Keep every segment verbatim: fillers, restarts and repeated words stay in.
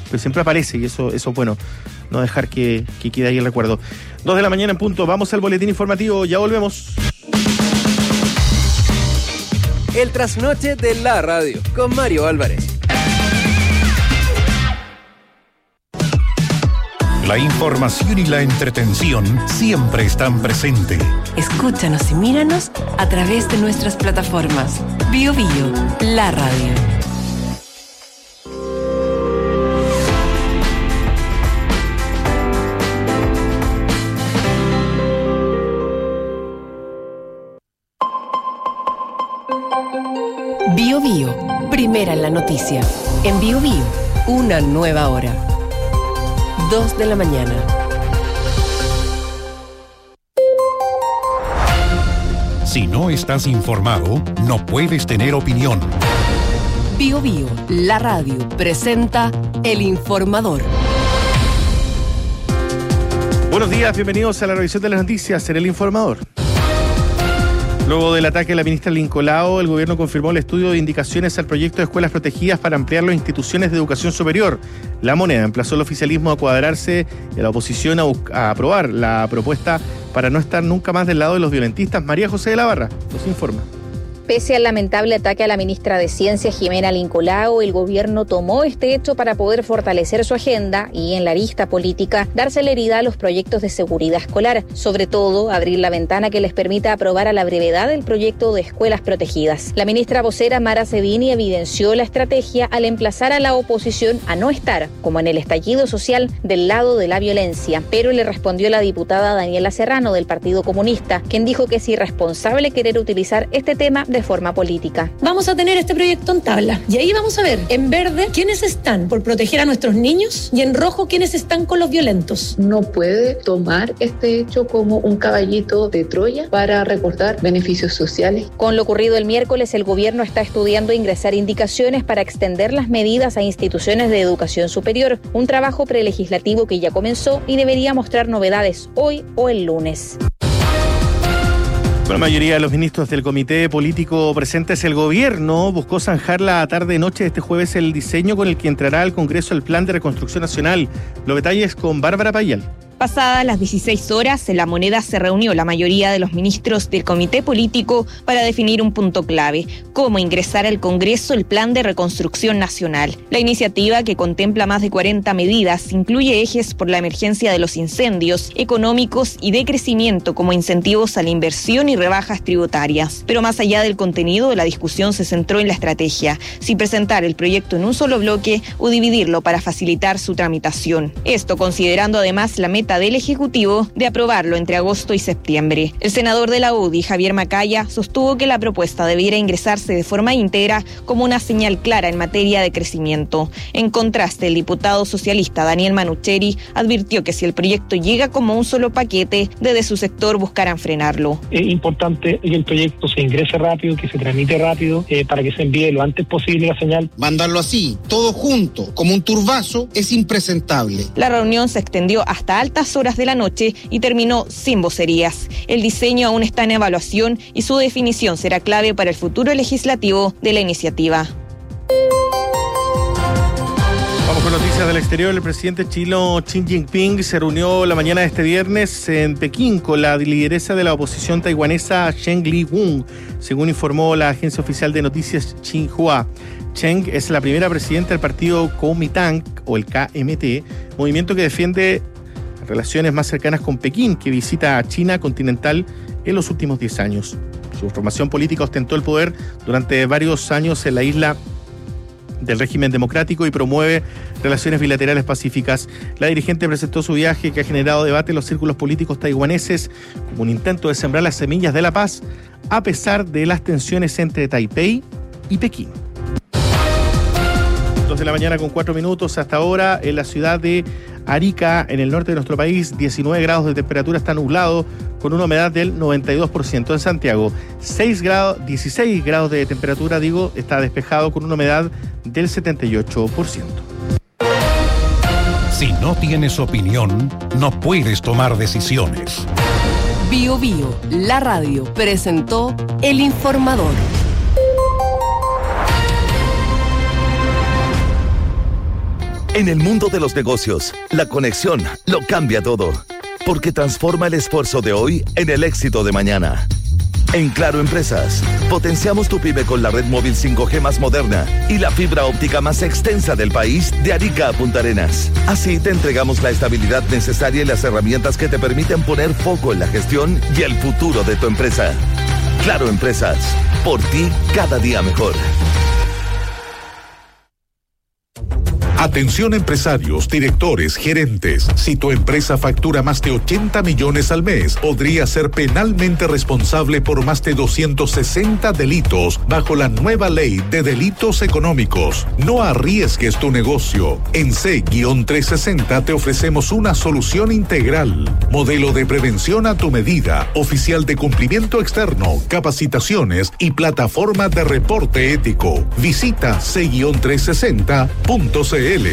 pero siempre aparece y eso, eso es bueno, no dejar que, que quede ahí el recuerdo. Dos de la mañana en punto, vamos al boletín informativo, ya volvemos. El trasnoche de la radio, con Mario Álvarez. La información y la entretención siempre están presentes. Escúchanos y míranos a través de nuestras plataformas. Bio Bio, la radio. Bio Bio, primera en la noticia. En Bio Bio, una nueva hora. Dos de la mañana. Si no estás informado, no puedes tener opinión. Bio Bio, la radio, presenta El Informador. Buenos días, bienvenidos a la revisión de las noticias en El Informador. Luego del ataque a la ministra Lincoln Lao, el gobierno confirmó el estudio de indicaciones al proyecto de escuelas protegidas para ampliarlo a instituciones de educación superior. La Moneda emplazó al oficialismo a cuadrarse y a la oposición a, a aprobar la propuesta para no estar nunca más del lado de los violentistas. María José de la Barra nos informa. Pese al lamentable ataque a la ministra de Ciencia, Jimena Lincoln Lao, el gobierno tomó este hecho para poder fortalecer su agenda y, en la arista política, dar celeridad a los proyectos de seguridad escolar. Sobre todo, abrir la ventana que les permita aprobar a la brevedad el proyecto de escuelas protegidas. La ministra vocera Mara Cedini evidenció la estrategia al emplazar a la oposición a no estar, como en el estallido social, del lado de la violencia. Pero le respondió la diputada Daniela Serrano del Partido Comunista, quien dijo que es irresponsable querer utilizar este tema de forma política. Vamos a tener este proyecto en tabla y ahí vamos a ver en verde quiénes están por proteger a nuestros niños y en rojo quiénes están con los violentos. No puede tomar este hecho como un caballito de Troya para recortar beneficios sociales. Con lo ocurrido el miércoles, el gobierno está estudiando ingresar indicaciones para extender las medidas a instituciones de educación superior, un trabajo prelegislativo que ya comenzó y debería mostrar novedades hoy o el lunes. Con la mayoría de los ministros del comité político presentes, el gobierno buscó zanjar la tarde-noche de este jueves el diseño con el que entrará al Congreso el Plan de Reconstrucción Nacional. Los detalles con Bárbara Payal. Pasadas las dieciséis horas, en La Moneda se reunió la mayoría de los ministros del comité político para definir un punto clave: cómo ingresar al Congreso el Plan de Reconstrucción Nacional. La iniciativa, que contempla más de cuarenta medidas, incluye ejes por la emergencia de los incendios, económicos y de crecimiento, como incentivos a la inversión y rebajas tributarias. Pero más allá del contenido, la discusión se centró en la estrategia: si presentar el proyecto en un solo bloque o dividirlo para facilitar su tramitación. Esto considerando además la meta del Ejecutivo de aprobarlo entre agosto y septiembre. El senador de la U D I, Javier Macaya, sostuvo que la propuesta debiera ingresarse de forma íntegra como una señal clara en materia de crecimiento. En contraste, el diputado socialista Daniel Manucheri advirtió que si el proyecto llega como un solo paquete, desde su sector buscarán frenarlo. Es importante que el proyecto se ingrese rápido, que se tramite rápido, eh, para que se envíe lo antes posible la señal. Mandarlo así, todo junto, como un turbazo, es impresentable. La reunión se extendió hasta altas horas de la noche y terminó sin vocerías. El diseño aún está en evaluación y su definición será clave para el futuro legislativo de la iniciativa. Vamos con noticias del exterior. El presidente chino Xi Jinping se reunió la mañana de este viernes en Pekín con la lideresa de la oposición taiwanesa Chen Li-won, según informó la agencia oficial de noticias Xinhua. Chen es la primera presidenta del partido Kuomintang, o el K M T, movimiento que defiende relaciones más cercanas con Pekín, que visita a China continental en los últimos diez años. Su formación política ostentó el poder durante varios años en la isla del régimen democrático y promueve relaciones bilaterales pacíficas. La dirigente presentó su viaje, que ha generado debate en los círculos políticos taiwaneses, como un intento de sembrar las semillas de la paz, a pesar de las tensiones entre Taipei y Pekín. Dos de la mañana con cuatro minutos hasta ahora en la ciudad de Arica, en el norte de nuestro país, diecinueve grados de temperatura, está nublado con una humedad del noventa y dos por ciento. En Santiago, seis grados, dieciséis grados de temperatura, digo, está despejado con una humedad del setenta y ocho por ciento. Si no tienes opinión, no puedes tomar decisiones. Bio Bio, la radio, presentó El Informador. En el mundo de los negocios, la conexión lo cambia todo, porque transforma el esfuerzo de hoy en el éxito de mañana. En Claro Empresas, potenciamos tu pyme con la red móvil cinco G más moderna y la fibra óptica más extensa del país de Arica a Punta Arenas. Así te entregamos la estabilidad necesaria y las herramientas que te permiten poner foco en la gestión y el futuro de tu empresa. Claro Empresas, por ti cada día mejor. Atención empresarios, directores, gerentes. Si tu empresa factura más de ochenta millones al mes, podría ser penalmente responsable por más de doscientos sesenta delitos bajo la nueva ley de delitos económicos. No arriesgues tu negocio. En C trescientos sesenta te ofrecemos una solución integral. Modelo de prevención a tu medida, oficial de cumplimiento externo, capacitaciones y plataforma de reporte ético. Visita C trescientos sesenta punto c l. El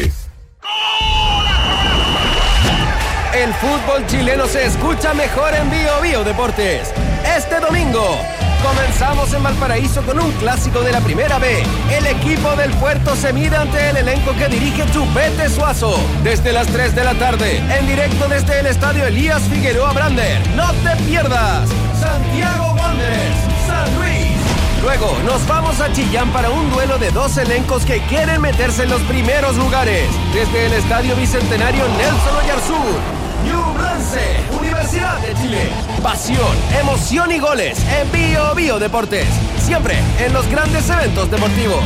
fútbol chileno se escucha mejor en Bio Bio Deportes. Este domingo comenzamos en Valparaíso con un clásico de la Primera B. El equipo del Puerto se mide ante el elenco que dirige Chupete Suazo. Desde las tres de la tarde, en directo desde el estadio Elías Figueroa Brander. ¡No te pierdas! Santiago Wanderers, San Luis. Luego nos vamos a Chillán para un duelo de dos elencos que quieren meterse en los primeros lugares. Desde el Estadio Bicentenario Nelson Oyarzún, Ñublense, Universidad de Chile. Pasión, emoción y goles en Bio Bio Deportes. Siempre en los grandes eventos deportivos.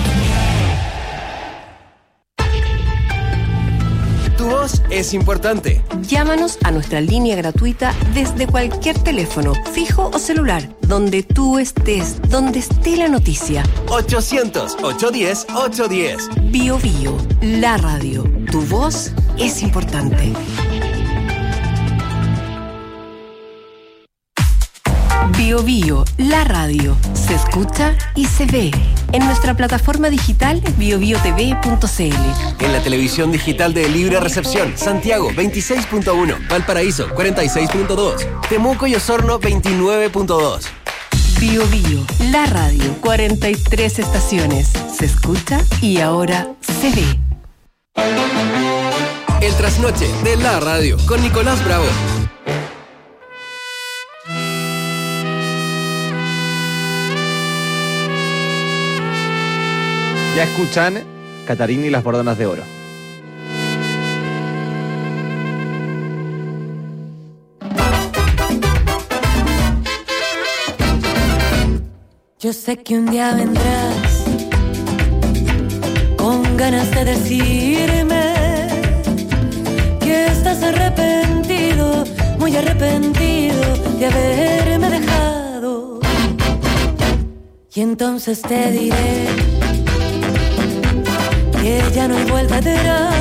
Tu voz es importante. Llámanos a nuestra línea gratuita desde cualquier teléfono, fijo o celular, donde tú estés, donde esté la noticia. ochocientos, ochocientos diez, ochocientos diez. Bio Bio, la radio. Tu voz es importante. Bio Bio, la radio. Se escucha y se ve. En nuestra plataforma digital bio bio t v punto c l. En la televisión digital de Libre Recepción, Santiago veintiséis punto uno, Valparaíso cuarenta y seis punto dos, Temuco y Osorno veintinueve punto dos. Bio Bio, la radio. cuarenta y tres estaciones. Se escucha y ahora se ve. El trasnoche de la radio con Nicolás Bravo. Ya escuchan Catarini y las Bordonas de Oro. Yo sé que un día vendrás con ganas de decirme que estás arrepentido, muy arrepentido de haberme dejado. Y entonces te diré que ya no hay vuelta atrás,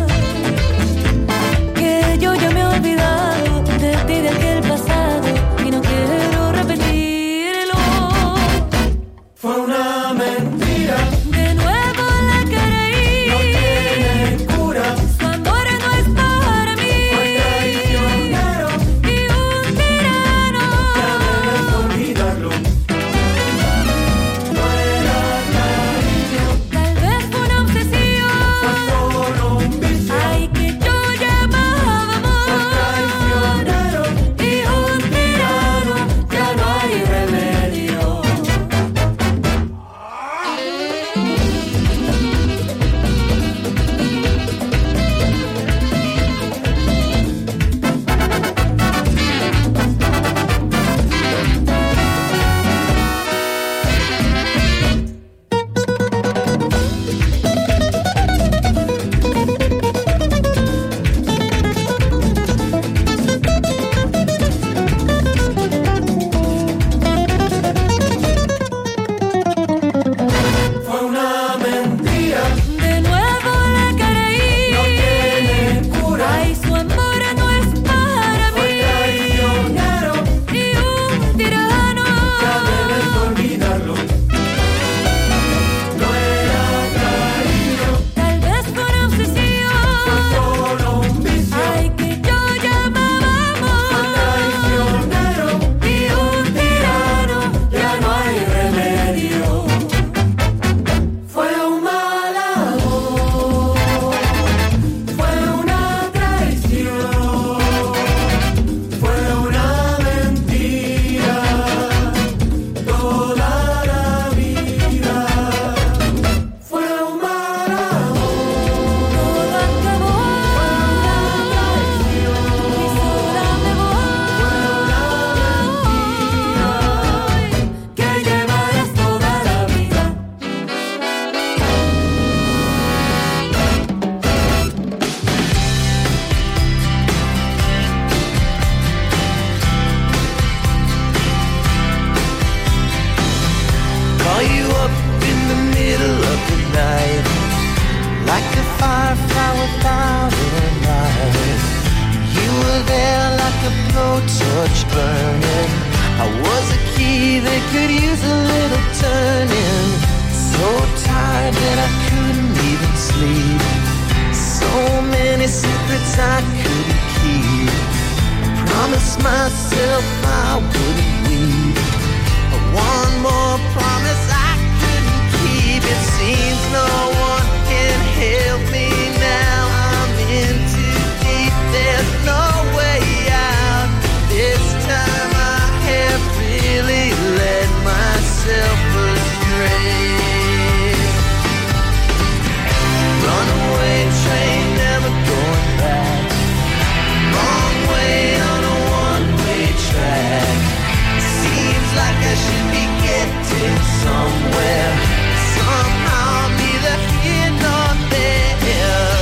que yo ya me he olvidado de ti, de aquel pasado, y no quiero repetirlo. Fue una mentira, de nuevo la creí, no tiene cura, su amor no es para mí. Fue traicionero y un tirano, ya debes olvidarlo. No era cariño, tal vez fue una obsesión, fue solo un much burning. I was a key that could use a little turning. So tired that I couldn't even sleep. So many secrets I couldn't keep. I promised myself I wouldn't weep. But one more promise I couldn't keep. It seems no one can help me now. I'm in too deep, there's no way out. This time I have really led myself astray. Runaway train, never going back. Wrong way on a one-way track. Seems like I should be getting somewhere. Somehow neither here nor there.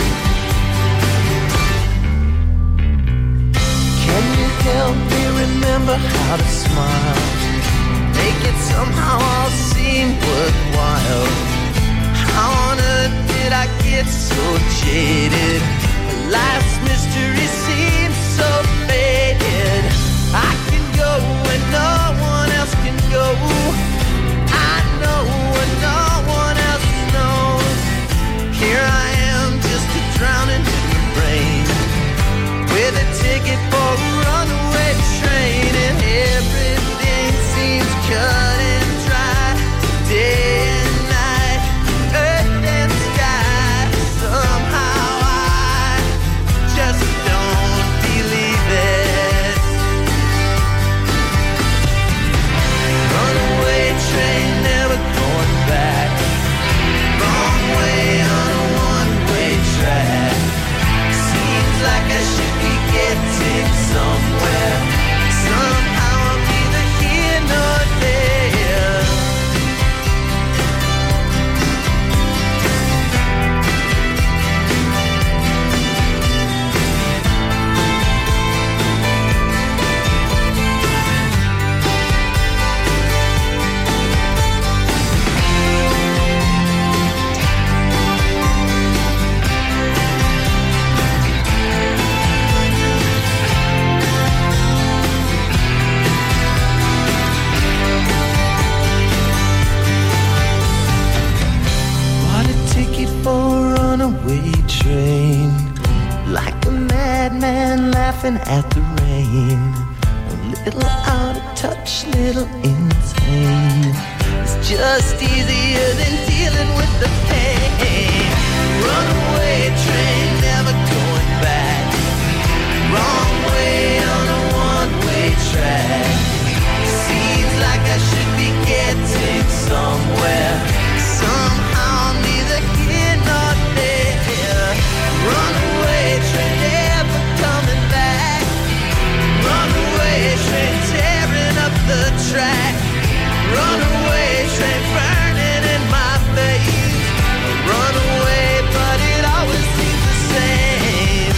Can you help me remember how to smile? Make it somehow all seem worthwhile. How on earth did I get so jaded? Life's mystery seems so faded. I can go where no one else can go. I know what no one else knows. Here I am, just a drowning in the rain, with a ticket for a runaway train, and everything seems cut and dry. Day and night, earth and sky. Somehow I just don't believe it. Runaway train, never going back. Wrong way on a one-way track. Seems like I should be getting somewhere. Somehow I'm neither here nor there. Bought a ticket for a runaway train, like a madman laughing at the rain. A little out of touch, little insane. It's just easier than dealing with the pain. Runaway train, never going back. Wrong way on a one-way track. Seems like I should be getting somewhere. Somehow neither here nor there. Runaway train, never coming back. Runaway train, tearing up the track. Runaway train, burning in my face. Runaway, but it always seems the same.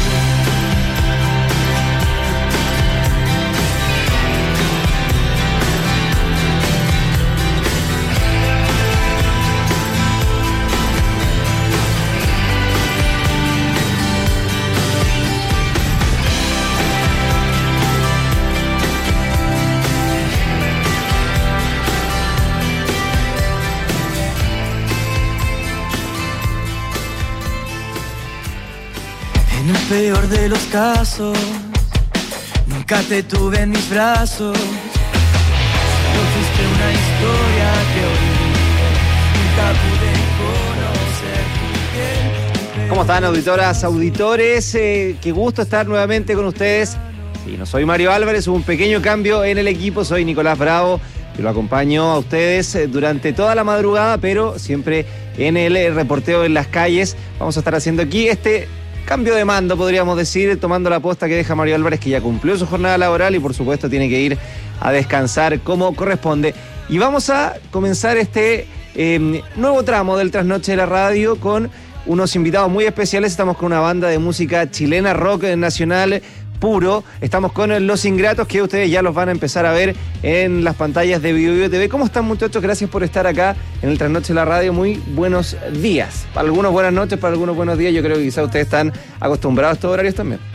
En el peor de los casos, nunca te tuve en mis brazos. No fuiste una historia que olvidé, nunca pude conocer tu piel. ¿Cómo están, auditoras, auditores? Eh, qué gusto estar nuevamente con ustedes. Sí, no soy Mario Álvarez, hubo un pequeño cambio en el equipo, soy Nicolás Bravo. Yo lo acompaño a ustedes durante toda la madrugada, pero siempre en el reporteo en las calles. Vamos a estar haciendo aquí este cambio de mando, podríamos decir, tomando la posta que deja Mario Álvarez, que ya cumplió su jornada laboral y por supuesto tiene que ir a descansar como corresponde. Y vamos a comenzar este eh, nuevo tramo del Trasnoche de la Radio con unos invitados muy especiales. Estamos con una banda de música chilena, rock nacional puro. Estamos con Los Ingratos, que ustedes ya los van a empezar a ver en las pantallas de Bio Bio T V. ¿Cómo están, muchachos? Gracias por estar acá en el Trasnoche de la Radio. Muy buenos días. Para algunos buenas noches, para algunos buenos días. Yo creo que quizás ustedes están acostumbrados a estos horarios también.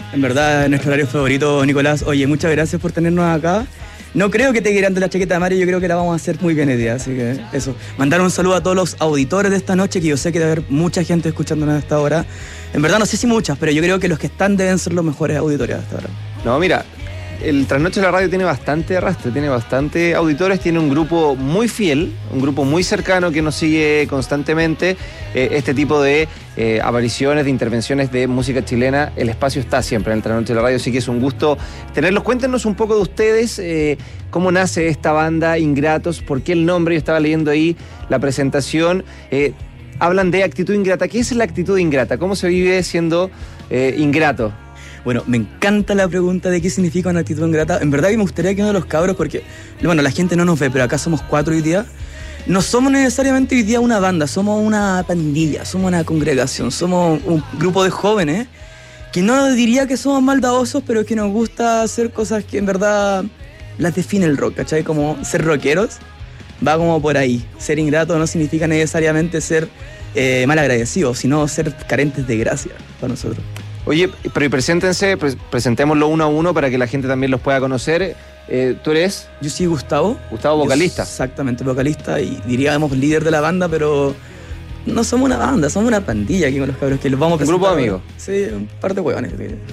En verdad, nuestro horario favorito, Nicolás. Oye, muchas gracias por tenernos acá. No creo que te quieran de la chaqueta de Mario, yo creo que la vamos a hacer muy bien el día, así que eso. Mandar un saludo a todos los auditores de esta noche, que yo sé que debe haber mucha gente escuchándonos a esta hora. En verdad no sé si muchas, pero yo creo que los que están deben ser los mejores auditores a esta hora. No, mira, el Trasnoche de la Radio tiene bastante arrastre, tiene bastante auditores, tiene un grupo muy fiel, un grupo muy cercano que nos sigue constantemente. Eh, este tipo de eh, apariciones, de intervenciones de música chilena, el espacio está siempre en el Trasnoche de la Radio, así que es un gusto tenerlos. Cuéntenos un poco de ustedes, eh, cómo nace esta banda Ingratos, por qué el nombre. Yo estaba leyendo ahí la presentación. Eh, hablan de actitud ingrata. ¿Qué es la actitud ingrata? ¿Cómo se vive siendo eh, ingrato? Bueno, me encanta la pregunta de qué significa una actitud ingrata. En verdad que me gustaría que uno de los cabros, porque, bueno, la gente no nos ve, pero acá somos cuatro hoy día. No somos necesariamente hoy día una banda, somos una pandilla, somos una congregación, somos un grupo de jóvenes que no diría que somos maldadosos, pero que nos gusta hacer cosas que en verdad las define el rock, ¿cachai? Como ser rockeros, va como por ahí. Ser ingrato no significa necesariamente ser eh, malagradecidos, sino ser carentes de gracia para nosotros. Oye, pero y preséntense, pre- presentémoslo uno a uno para que la gente también los pueda conocer. Eh, ¿Tú eres? Yo soy Gustavo. Gustavo, vocalista. Yo, exactamente, vocalista y diríamos líder de la banda, pero no somos una banda, somos una pandilla aquí con los cabros que los vamos a presentar. ¿Un grupo de amigos? Sí, un par de huevones.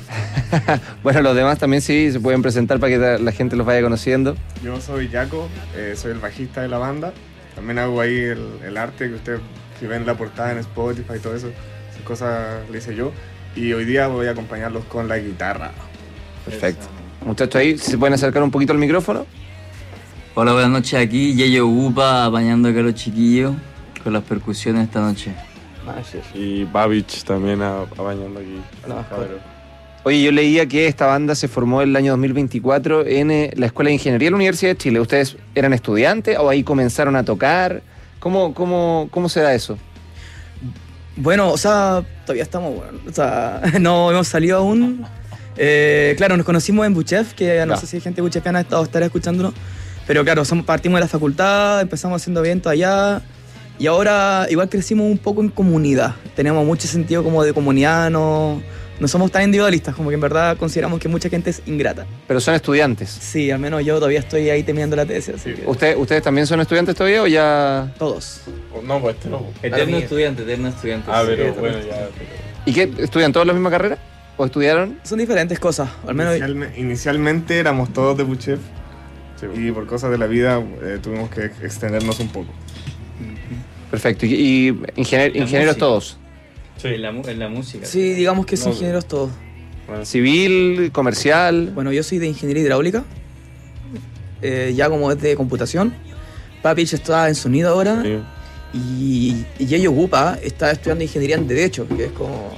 Bueno, los demás también sí se pueden presentar para que la gente los vaya conociendo. Yo soy Jaco, eh, soy el bajista de la banda. También hago ahí el, el arte que usted, si ven la portada en Spotify y todo eso, esas cosas le hice yo. Y hoy día voy a acompañarlos con la guitarra. Perfecto. Muchachos, ahí, si se pueden acercar un poquito al micrófono. Hola, buenas noches. Aquí Yeyo Upa apañando acá a los chiquillos con las percusiones esta noche. Y Babich también apañando aquí. Oye, yo leía que esta banda se formó el año dos mil veinticuatro en eh, la Escuela de Ingeniería de la Universidad de Chile. ¿Ustedes eran estudiantes o ahí comenzaron a tocar? ¿Cómo, cómo, cómo se da eso? Bueno, o sea, todavía estamos, bueno, o sea, no hemos salido aún. Eh, claro, nos conocimos en Buchef, que no, no sé si hay gente buchefiana ha estado estar escuchándonos, pero claro, somos, partimos de la facultad, empezamos haciendo eventos allá y ahora igual crecimos un poco en comunidad. Tenemos mucho sentido como de comunidad, no, no somos tan individualistas, como que en verdad consideramos que mucha gente es ingrata. Pero son estudiantes. Sí, al menos yo todavía estoy ahí terminando la tesis. Así que... ¿Usted, ¿Ustedes también son estudiantes todavía o ya...? Todos. No, pues este no. Eterno estudiante, eterno estudiante. Ah, sí, pero sí, bueno, ya... Pero... ¿Y qué? ¿Estudian todos la misma carrera? ¿O estudiaron? Son diferentes cosas, al menos... Inicialme, inicialmente éramos todos de Buchef sí, y por cosas de la vida eh, tuvimos que extendernos un poco. Perfecto. ¿Y, y ingenier, ingenieros todos? Sí, en la, en la música. Sí, digamos que son no, ingenieros todos. Bueno. Civil, comercial... Bueno, yo soy de ingeniería hidráulica, eh, ya como es de computación. Papich está en sonido ahora. Sí. Y, y Yeyo Gupa está estudiando ingeniería en Derecho, que es como...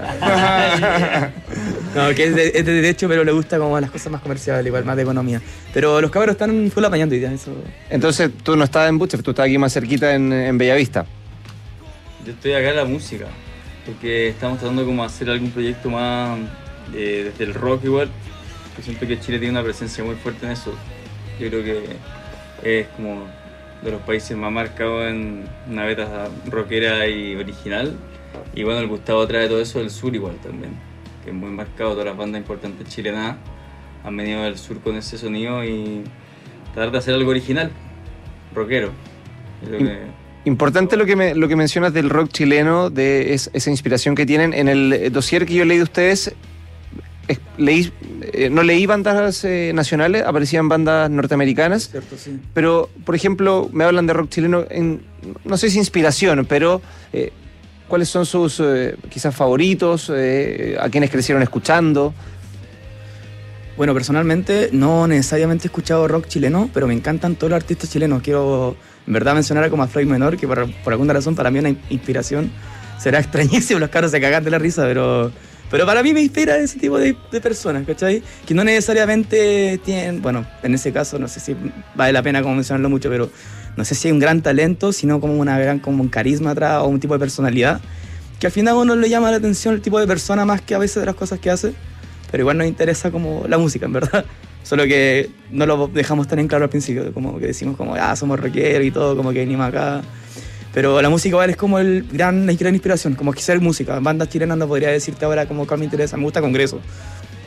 no, que es de, es de Derecho, pero le gusta como las cosas más comerciales, igual más de economía. Pero los cabros están full apañando y ya, eso... Entonces, tú no estás en Buchef, tú estás aquí más cerquita en, en Bellavista. Yo estoy acá en la música, porque estamos tratando como de hacer algún proyecto más eh, desde el rock igual. Yo siento que Chile tiene una presencia muy fuerte en eso. Yo creo que es como... de los países más marcados en una beta rockera y original. Y bueno, el Gustavo trae todo eso del sur igual también, que es muy marcado. Todas las bandas importantes chilenas han venido del sur con ese sonido y tratar de hacer algo original, rockero. Que... Importante lo que, me, lo que mencionas del rock chileno, de es, esa inspiración que tienen. En el dossier que yo leí de ustedes, es, leí, eh, no leí bandas eh, nacionales, aparecían bandas norteamericanas. Cierto, sí. Pero, por ejemplo, me hablan de rock chileno, en, no sé si inspiración, pero eh, ¿cuáles son sus eh, quizás favoritos? Eh, ¿A quiénes crecieron escuchando? Bueno, personalmente no necesariamente he escuchado rock chileno, pero me encantan todos los artistas chilenos. Quiero, en verdad, mencionar como a Floyd Menor, que por, por alguna razón para mí es una inspiración. Será extrañísimo, los caros se cagan de la risa, pero... Pero para mí me inspira ese tipo de, de personas, ¿cachai? Que no necesariamente tienen, bueno, en ese caso no sé si vale la pena como mencionarlo mucho, pero no sé si hay un gran talento, sino como una gran, como un carisma atrás o un tipo de personalidad, que al final a uno le llama la atención el tipo de persona más que a veces de las cosas que hace, pero igual nos interesa como la música, en verdad. Solo que no lo dejamos tan en claro al principio, como que decimos como, ah, somos rockeros y todo, como que venimos acá. Pero la música igual es como el gran, la gran inspiración, como que ser música. Bandas chilenas no podría decirte ahora como cuál me interesa, me gusta Congreso.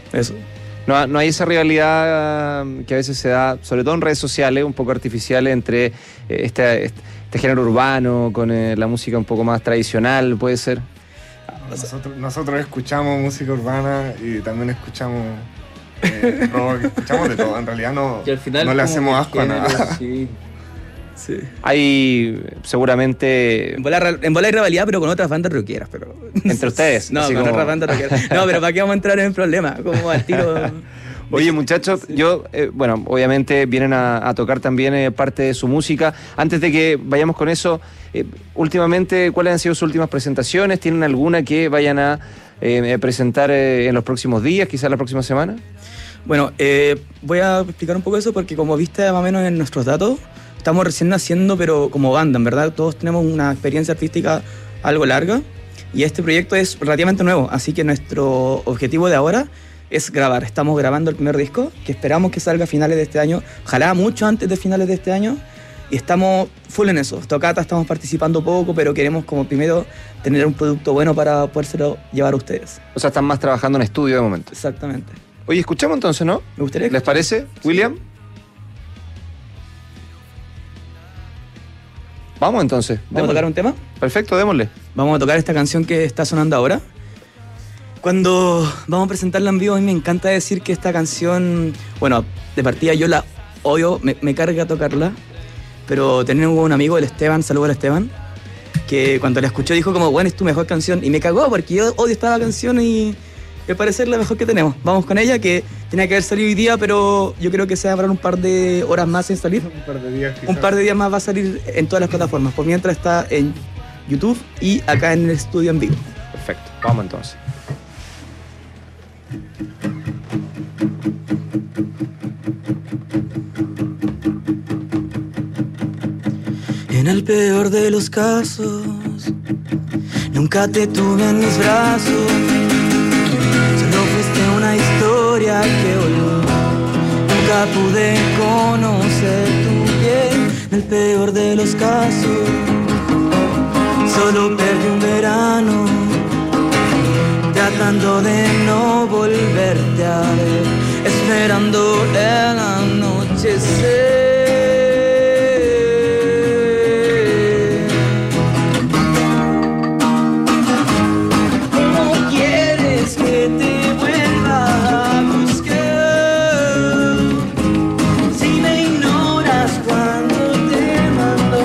Eso. No, no hay esa rivalidad que a veces se da, sobre todo en redes sociales, un poco artificiales entre eh, este, este, este género urbano con eh, la música un poco más tradicional, ¿puede ser? Nosotros, nosotros escuchamos música urbana y también escuchamos eh, rock, escuchamos de todo. En realidad no, Y al final no le como hacemos que asco a género, nada. sí. Sí. Hay seguramente... En bola, en bola hay rivalidad, pero con otras bandas rockeras. Pero... ¿Entre ustedes? No, así con como- otras bandas rockeras. No, pero ¿para qué vamos a entrar en el problema? Como al tiro... Oye, muchachos, yo, eh, bueno, obviamente vienen a, a tocar también eh, parte de su música. Antes de que vayamos con eso, eh, últimamente, ¿cuáles han sido sus últimas presentaciones? ¿Tienen alguna que vayan a eh, presentar eh, en los próximos días, quizás la próxima semana? Bueno, eh, voy a explicar un poco eso porque como viste más o menos en nuestros datos, estamos recién naciendo, pero como banda, en verdad, todos tenemos una experiencia artística algo larga y este proyecto es relativamente nuevo, así que nuestro objetivo de ahora es grabar. Estamos grabando el primer disco, que esperamos que salga a finales de este año, ojalá mucho antes de finales de este año, y estamos full en eso. Tocata estamos participando poco, pero queremos como primero tener un producto bueno para podérselo llevar a ustedes. O sea, están más trabajando en estudio de momento. Exactamente. Oye, escuchamos entonces, ¿no? Me gustaría. ¿Les parece, William? Vamos entonces. ¿Vamos a tocar un tema? Perfecto, démosle. Vamos a tocar esta canción que está sonando ahora. Cuando vamos a presentarla en vivo, a mí me encanta decir que esta canción, bueno, de partida yo la odio, me, me carga tocarla, pero tenemos un amigo, el Esteban, saludos al Esteban, que cuando la escuchó dijo como, bueno, es tu mejor canción, y me cagó porque yo odio esta canción y me parece la mejor que tenemos. Vamos con ella, que tenía que haber salido hoy día, pero yo creo que se va a demorar un par de horas más en salir. Un par de días quizás. Un par de días más va a salir en todas las plataformas, por mientras está en YouTube y acá en el estudio en vivo. Perfecto, vamos entonces. En el peor de los casos, nunca te tuve en mis brazos. Solo fuiste una historia que voló. Nunca pude conocer tu piel. En el peor de los casos, solo perdí un verano, tratando de no volverte a ver, esperando el anochecer. ¿Cómo quieres que te vuelva a buscar? Si me ignoras cuando te mando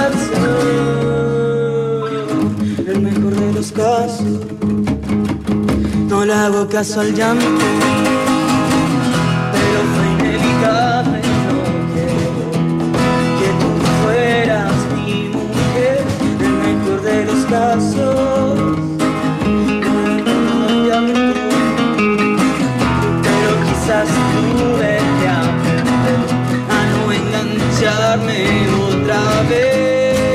WhatsApp. El mejor de los casos, no le hago caso al llanto, pero fue inevitable lo que, que tú fueras mi mujer. El mejor de los casos, no me llanto, pero quizás tuve que aprender a no engancharme otra vez.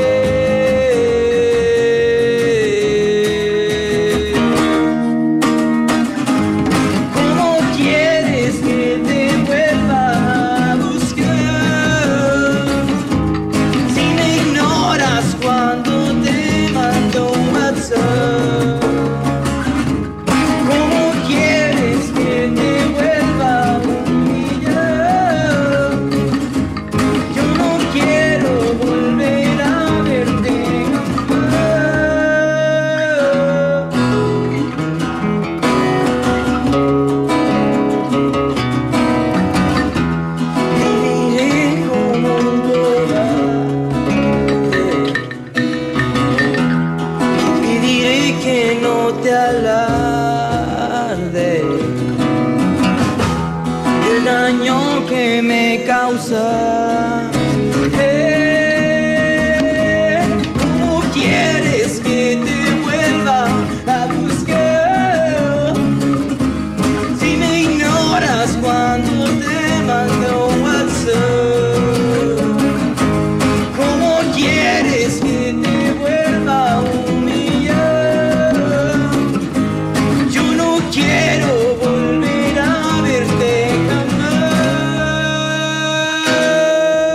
Quiero volver a verte jamás.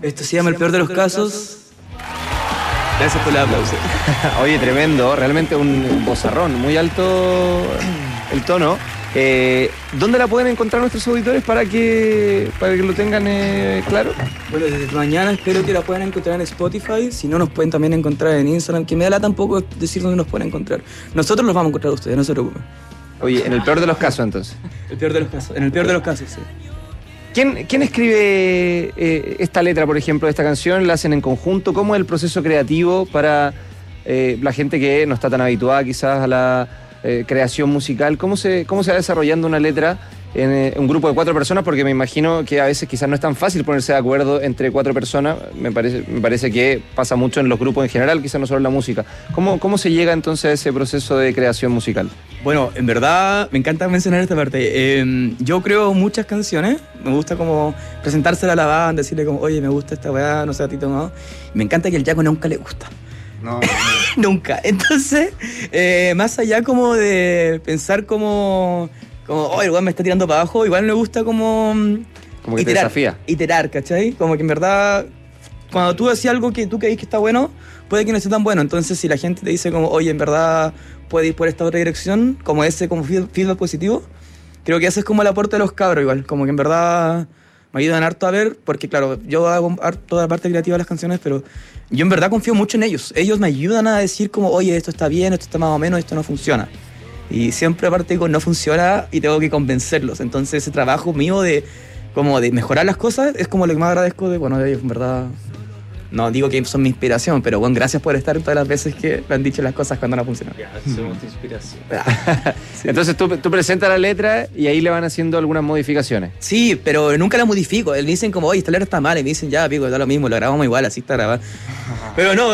Esto se llama El Peor de los Casos. Gracias por el aplauso. Oye, tremendo, realmente un vozarrón, muy alto el tono. Eh, ¿Dónde la pueden encontrar nuestros auditores para que, para que lo tengan eh, claro? Bueno, desde mañana espero que la puedan encontrar en Spotify. Si no, nos pueden también encontrar en Instagram, que me da la tampoco decir dónde nos pueden encontrar. Nosotros los vamos a encontrar a ustedes, no se preocupen. Oye, en el peor de los casos, entonces. El peor de los casos, en el peor de los casos, sí. ¿Quién, quién escribe eh, esta letra, por ejemplo, de esta canción? ¿La hacen en conjunto? ¿Cómo es el proceso creativo para eh, la gente que no está tan habituada quizás a la eh, creación musical? ¿Cómo se, cómo se va desarrollando una letra en eh, un grupo de cuatro personas? Porque me imagino que a veces quizás no es tan fácil ponerse de acuerdo entre cuatro personas. Me parece, me parece que pasa mucho en los grupos en general, quizás no solo en la música. ¿Cómo, cómo se llega entonces a ese proceso de creación musical? Bueno, en verdad me encanta mencionar esta parte. Eh, yo creo muchas canciones, me gusta como presentársela a la banda, decirle como, oye, me gusta esta weá, no sé a ti, no. Me encanta que el Yaco nunca le gusta. No, no. Nunca. Entonces, eh, más allá como de pensar como, como oh, el weón me está tirando para abajo, igual me gusta como... Como que iterar, te desafía. Iterar, ¿cachai? Como que en verdad, cuando tú haces algo que tú crees que está bueno, puede que no esté tan bueno. Entonces, si la gente te dice como, oye, en verdad puede ir por esta otra dirección, como ese como feedback positivo, creo que ese es como el aporte de los cabros igual, como que en verdad me ayudan harto a ver, porque claro, yo hago toda la parte creativa de las canciones, pero yo en verdad confío mucho en ellos. Ellos me ayudan a decir como, oye, esto está bien, esto está más o menos, esto no funciona. Y siempre aparte digo, no funciona y tengo que convencerlos. Entonces ese trabajo mío de como de mejorar las cosas es como lo que más agradezco de, bueno, de ellos, en verdad. No digo que son mi inspiración, pero bueno, gracias por estar todas las veces que me han dicho las cosas cuando no funcionan. Ya, somos tu inspiración. Sí. Entonces tú, tú presentas la letra y ahí le van haciendo algunas modificaciones. Sí, pero nunca la modifico. Me dicen como, oye, esta letra está mal. Y me dicen, ya, pico, da lo mismo, lo grabamos igual, así está grabado. Pero no,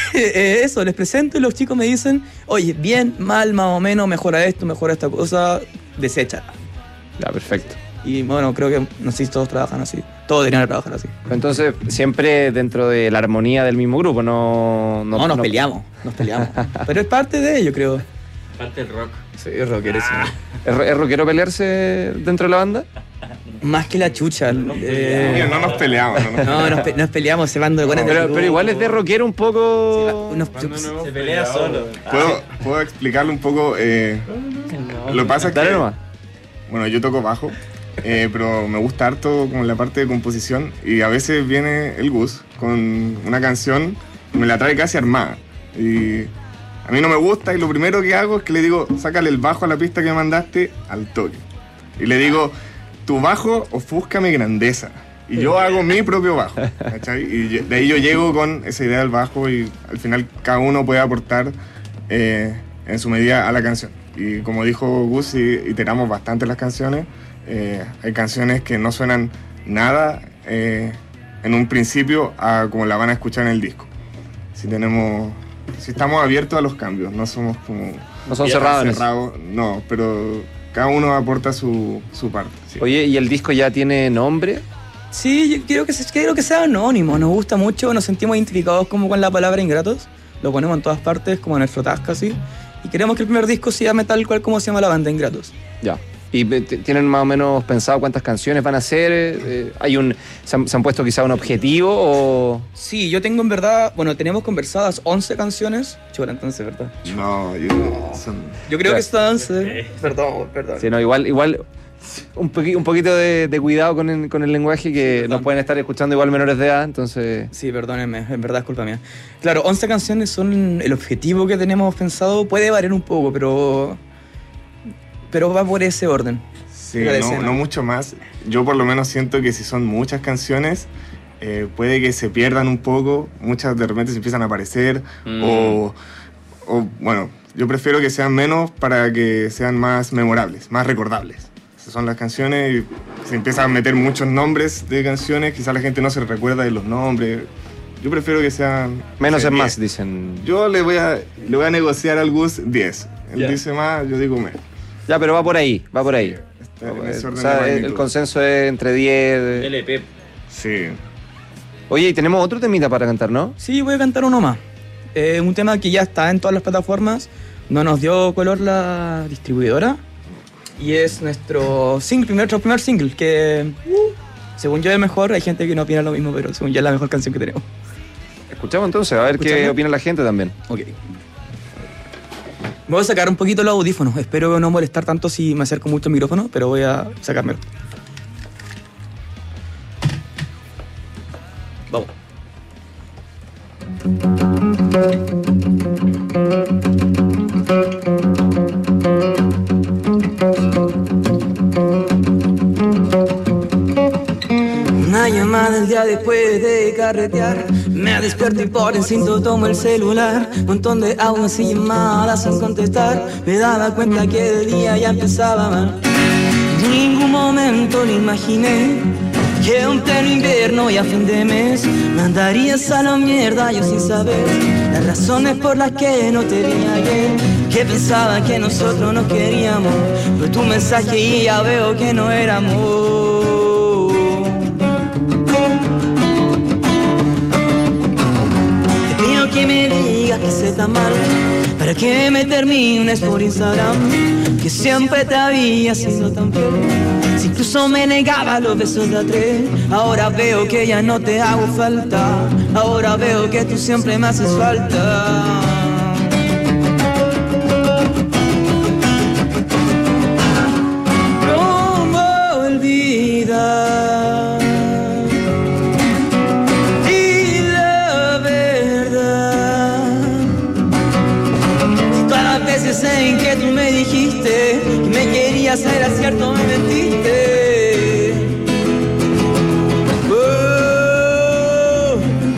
eso, les presento y los chicos me dicen, oye, bien, mal, más o menos, mejora esto, mejora esta cosa, desecha. Ya, perfecto. Y bueno, creo que no sé si todos trabajan así. Todos deberían trabajar así. Entonces, siempre dentro de la armonía del mismo grupo, no... No, no nos no... peleamos, nos peleamos. Pero es parte de ello, creo. Parte del rock. Sí, es rockerísimo. Ah. ¿Es, ¿Es rockero pelearse dentro de la banda? Más que la chucha. No, eh... no nos peleamos. No, nos, no, nos, pe nos peleamos, se van de buenas. No, pero, pero igual es de rockero un poco... Sí, nos, no se pelea solo. ¿Puedo, ¿Puedo explicarle un poco? Eh, no, lo que pasa es que... nomás. Bueno, yo toco bajo. Eh, pero me gusta harto como la parte de composición y a veces viene el Gus con una canción y me la trae casi armada y a mí no me gusta y lo primero que hago es que le digo, sácale el bajo a la pista que me mandaste al toque y le digo, tu bajo ofusca mi grandeza y yo hago mi propio bajo, ¿cachai? Y de ahí yo llego con esa idea del bajo y al final cada uno puede aportar eh, en su medida a la canción y como dijo Gus, iteramos bastante las canciones. Eh, hay canciones que no suenan nada eh, en un principio a como la van a escuchar en el disco. Si tenemos, si estamos abiertos a los cambios, no somos como no son cerrados, cerrados, no, pero cada uno aporta su, su parte. Sí. Oye, ¿y el disco ya tiene nombre? Sí, yo quiero que, quiero que sea anónimo, nos gusta mucho, nos sentimos identificados como con la palabra Ingratos, lo ponemos en todas partes, como en nuestro task así, y queremos que el primer disco se llame tal cual como se llama la banda, Ingratos. Ya. ¿Y tienen más o menos pensado cuántas canciones van a hacer? Eh, ¿Hay un, se, han, ¿Se han puesto quizá un objetivo o...? Sí, yo tengo en verdad... Bueno, tenemos conversadas once canciones. Chura, entonces, ¿verdad? No, yo... Son... Yo creo ya. que son once. Perdón, perdón. Sí, no, igual... igual un, poqui, un poquito de, de cuidado con el, con el lenguaje que sí, nos pueden estar escuchando igual menores de edad, entonces... Sí, perdónenme, en verdad es culpa mía. Claro, once canciones son el objetivo que tenemos pensado. Puede variar un poco, pero... Pero va por ese orden. Sí, no, no mucho más. Yo por lo menos siento que si son muchas canciones, eh, puede que se pierdan un poco. Muchas de repente se empiezan a aparecer. Mm. O, o, bueno, yo prefiero que sean menos para que sean más memorables, más recordables. Esas son las canciones y se empiezan a meter muchos nombres de canciones. Quizás la gente no se recuerda de los nombres. Yo prefiero que sean... Menos es más, dicen. Yo le voy a, le voy a negociar al Gus diez. Él yeah. dice más, yo digo menos. Ya, pero va por ahí, va por ahí. Sí, o sea, el, el consenso es entre diez. L P. Sí. Oye, y tenemos otro temita para cantar, ¿no? Sí, voy a cantar uno más. Eh, un tema que ya está en todas las plataformas. No nos dio color la distribuidora. Y es nuestro single, nuestro primer single, que uh, según yo es mejor, hay gente que no opina lo mismo, pero según yo es la mejor canción que tenemos. Escuchamos entonces, a ver qué opina la gente también. Ok. Voy a sacar un poquito los audífonos. Espero no molestar tanto si me acerco mucho al micrófono, pero voy a sacármelo. Vamos. Una llamada el día después de carretear, me despierto y por instinto tomo el celular. Montón de audios y llamadas sin contestar, me daba cuenta que el día ya empezaba mal. En ningún momento ni imaginé que un pleno invierno y a fin de mes mandarías a la mierda yo sin saber las razones por las que no te vi ayer. Que pensaba que nosotros no queríamos, pero tu mensaje y ya veo que no era amor. Que me digas que se está mal, para que me termines por Instagram, que siempre te había sido tan fiel, si incluso me negaba los besos de a tres. Ahora veo que ya no te hago falta, ahora veo que tú siempre me haces falta. ¿Cómo olvidar? En que tú me dijiste que me querías, era cierto, me mentiste. Oh,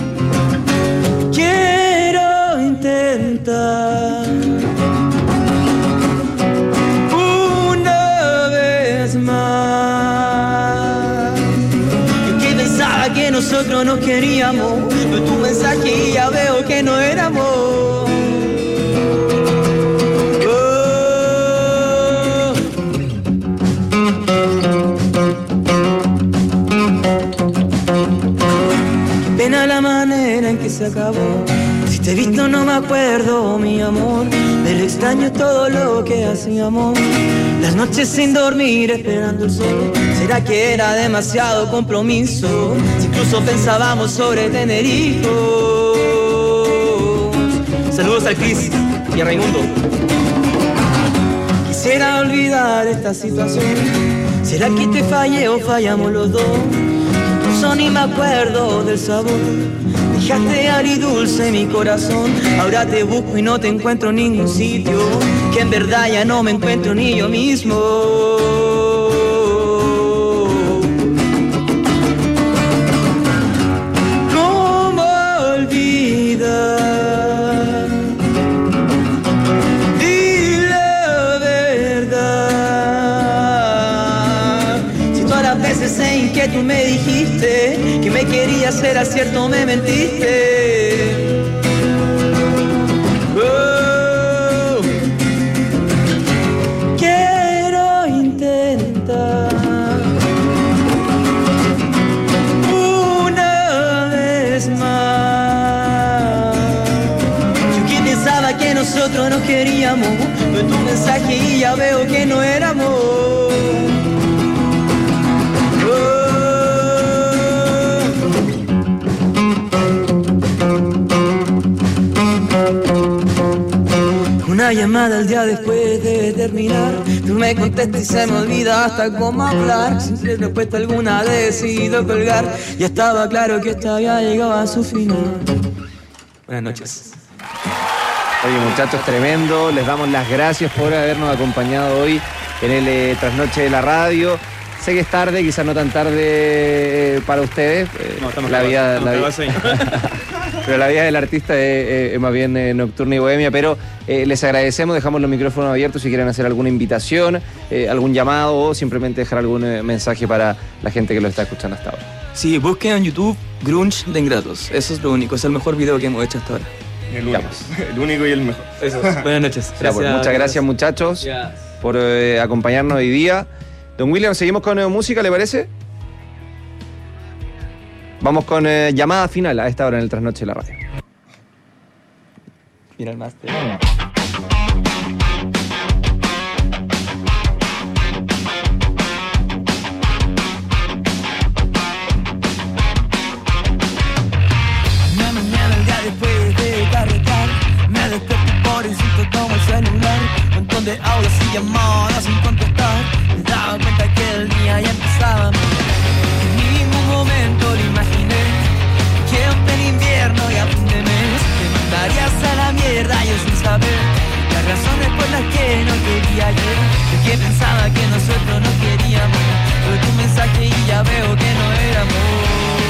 quiero intentar una vez más. Yo que pensaba que nosotros nos queríamos, pero tu mensaje y ya veo que no era amor. Pena la manera en que se acabó. Si te he visto no me acuerdo, mi amor, pero extraño todo lo que hacíamos. Las noches sin dormir esperando el sol. ¿Será que era demasiado compromiso? Si incluso pensábamos sobre tener hijos. Saludos al Cris y a Raimundo. Quisiera olvidar esta situación. ¿Será que te fallé o fallamos los dos? Ni me acuerdo del sabor. Dejaste agridulce mi corazón. Ahora te busco y no te encuentro en ningún sitio, que en verdad ya no me encuentro ni yo mismo. ¿Cómo olvidar? Di la verdad. Si todas las veces en que tú me dijiste que me querías, era cierto, me mentiste. Oh, quiero intentar una vez más. Yo que pensaba que nosotros nos queríamos, pero tu mensaje y ya veo que no era amor. Una llamada al día después de terminar, tú me contestas y se me olvida hasta cómo hablar. Sin respuesta alguna decido colgar. Ya estaba claro que esta había llegado a su final. Buenas noches. Oye, muchachos, tremendo. Les damos las gracias por habernos acompañado hoy en el eh, Trasnoche de la Radio. Sé que es tarde, quizás no tan tarde eh, para ustedes. Eh, no, estamos la vida, la vida. Pero la vida del artista es, es más bien eh, nocturna y bohemia, pero eh, les agradecemos, dejamos los micrófonos abiertos si quieren hacer alguna invitación, eh, algún llamado o simplemente dejar algún eh, mensaje para la gente que lo está escuchando hasta ahora. Sí, busquen en YouTube Grunge de Ingratos, eso es lo único, es el mejor video que hemos hecho hasta ahora. El único, el único y el mejor. Eso. Buenas noches. Gracias, ya, pues, muchas gracias, gracias muchachos yes. por eh, acompañarnos hoy día. Don William, seguimos con eh, música, ¿le parece? Vamos con eh, llamada final a esta hora en el Trasnoche de la Radio. Mira el máster. horas sin contestar, me daba cuenta que el día ya empezaba. En ningún momento lo imaginé, que en pleno invierno y a fin de mes te mandarías a la mierda yo sin saber las razones por las que no quería yo, de que pensaba que nosotros no queríamos, pero tu mensaje y ya veo que no era amor.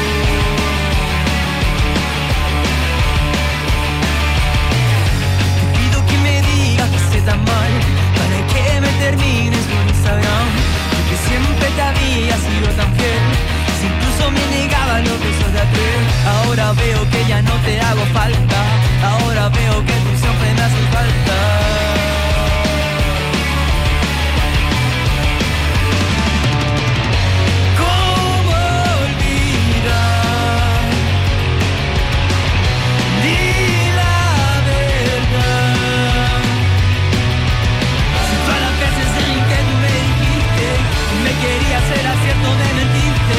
Te pido que me digas que esté tan mal, para que me termines por Instagram, porque siempre te había sido tan fiel, si incluso me negaba los besos de atrás. Ahora veo que ya no te hago falta, ahora veo que tú siempre me haces falta. ¿Cómo olvidar? Di la verdad. Si todas las veces en que tú me dijiste que me querías era cierto, me mentiste.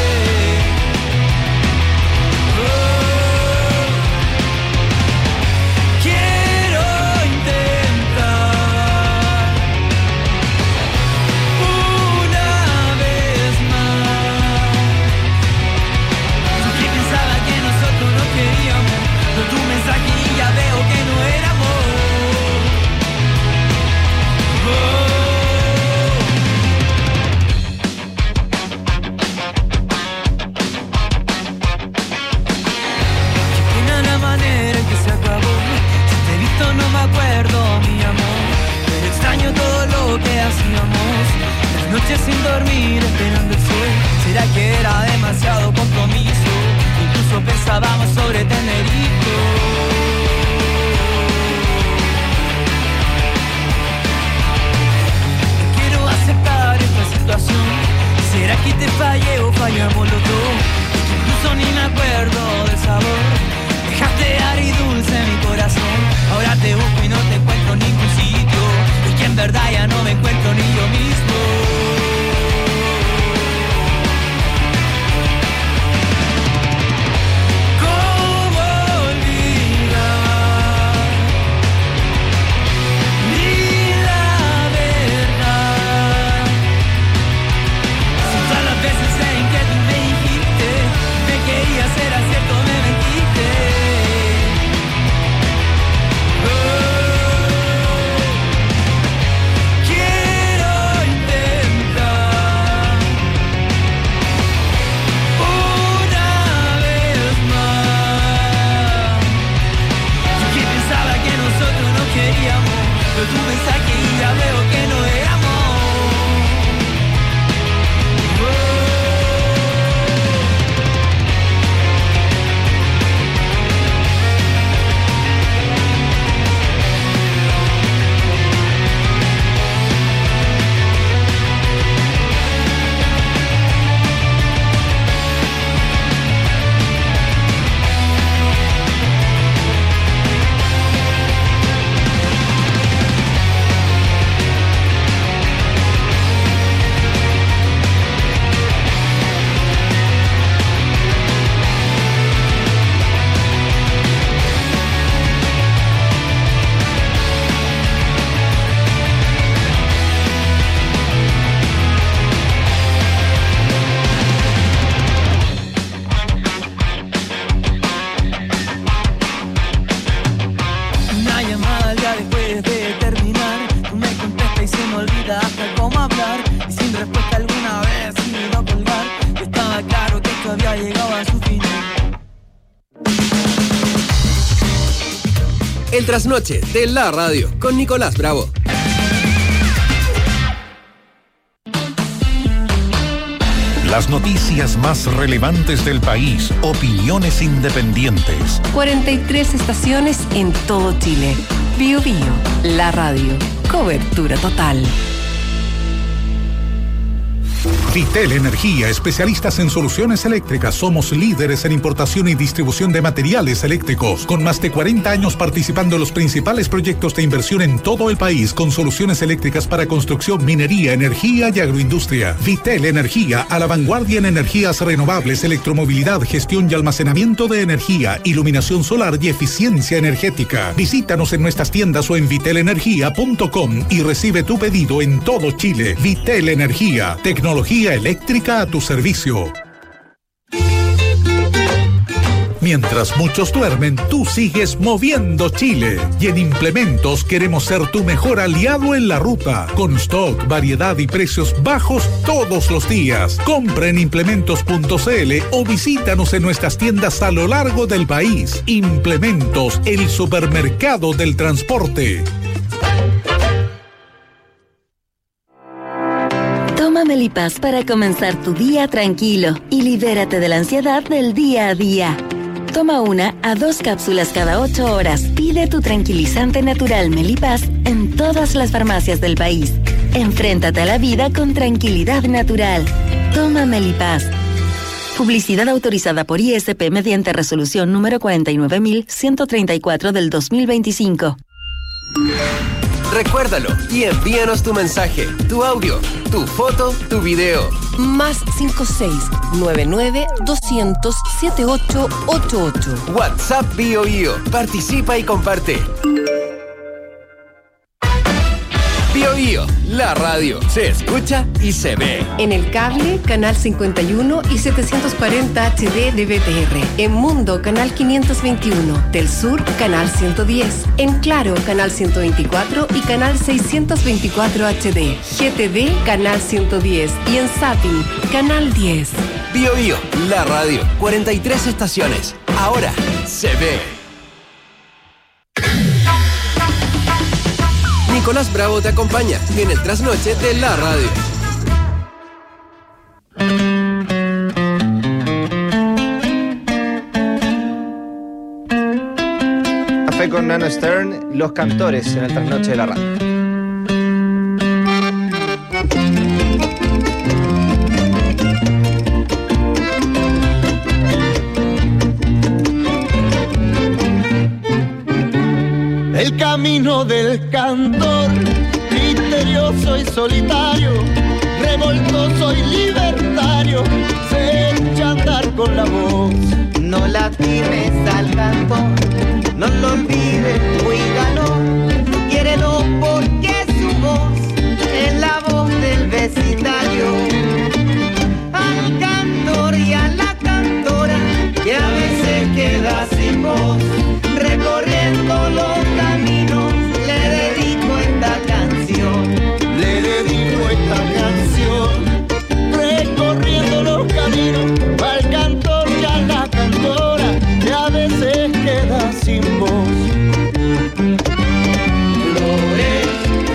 Noches sin dormir, esperando el sol. ¿Será que era demasiado compromiso? Incluso pensábamos sobre tener hijos. No quiero aceptar esta situación. ¿Será que te fallé o fallamos los dos? Incluso ni me acuerdo del sabor. Dejaste agridulce mi corazón. Ahora te busco y no te encuentro en ningún sitio. Es que en verdad ya no me encuentro ni yo mismo. Era cierto, me mentiste. Oh, quiero intentar una vez más. Yo que pensaba que nosotros no queríamos, pero tu mensaje y ya veo que no éramos. El trasnoche de la radio con Nicolás Bravo. Las noticias más relevantes del país, opiniones independientes. cuarenta y tres estaciones en todo Chile. Bio Bio, la radio. Cobertura total. Vitel Energía, especialistas en soluciones eléctricas. Somos líderes en importación y distribución de materiales eléctricos, con más de cuarenta años participando en los principales proyectos de inversión en todo el país, con soluciones eléctricas para construcción, minería, energía y agroindustria. Vitel Energía, a la vanguardia en energías renovables, electromovilidad, gestión y almacenamiento de energía, iluminación solar y eficiencia energética. Visítanos en nuestras tiendas o en vitel energía punto com y recibe tu pedido en todo Chile. Vitel Energía, tecnología eléctrica a tu servicio. Mientras muchos duermen, tú sigues moviendo Chile. Y en Implementos queremos ser tu mejor aliado en la ruta. Con stock, variedad y precios bajos todos los días. Compra en implementos punto cl o visítanos en nuestras tiendas a lo largo del país. Implementos, el supermercado del transporte. Toma Melipaz para comenzar tu día tranquilo y libérate de la ansiedad del día a día. Toma una a dos cápsulas cada ocho horas. Pide tu tranquilizante natural Melipaz en todas las farmacias del país. Enfréntate a la vida con tranquilidad natural. Toma Melipaz. Publicidad autorizada por I S P mediante resolución número cuarenta y nueve mil ciento treinta y cuatro del dos mil veinticinco. Recuérdalo y envíanos tu mensaje, tu audio, tu foto, tu video. Más cinco seis nueve nueve doscientos setenta y ocho ochenta y ocho. WhatsApp Bio Bio. Participa y comparte. Bio Bio, la radio se escucha y se ve. En el cable, canal cincuenta y uno y setecientos cuarenta H D de B T R. En Mundo, canal quinientos veintiuno. Del Sur, canal ciento diez. En Claro, canal ciento veinticuatro y canal seiscientos veinticuatro H D. G T V, canal ciento diez. Y en Zapping, canal diez. Bio Bio, la radio. cuarenta y tres estaciones. Ahora se ve. Nicolás Bravo te acompaña en el trasnoche de la radio. Café con Nano Stern, Los Cantores en el trasnoche de la radio. El camino del cantor, misterioso y solitario, revoltoso y libertario, se echa a andar con la voz. No la tires al cantor, no lo olvides, cuídalo, quiérelo porque su voz es la voz del vecindario. Al cantor y a la cantora, que a veces queda sin voz, recorriendo los caminos, le dedico esta canción. Le dedico esta canción, recorriendo los caminos, al cantor y a la cantora, que a veces queda sin voz. Flores